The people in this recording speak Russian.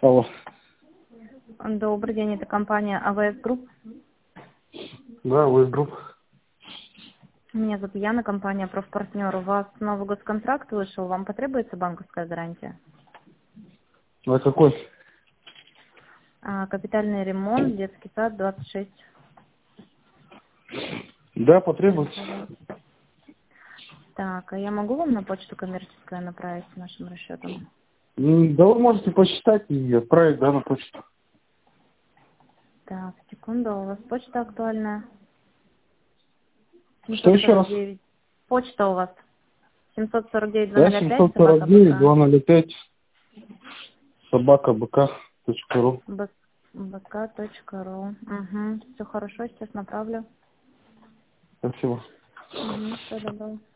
Алло. Добрый день, это компания АВС Групп. Да, АВС Групп. Меня зовут Яна, компания Профпартнер. У вас новый госконтракт вышел, вам потребуется банковская гарантия? А какой? Капитальный ремонт, детский сад, 26. Да, потребуется. Так, а я могу вам на почту коммерческую направить с нашим расчетом? Да вы можете посчитать и отправить, да, на почту. Так, секунду, у вас почта актуальная? Что еще раз? 749. Почта у вас 749 Да, 205 собака 749 БК. 205 собака.бк.ру. bk.ru. Угу. Все хорошо, сейчас направлю. Спасибо. Угу, все добро.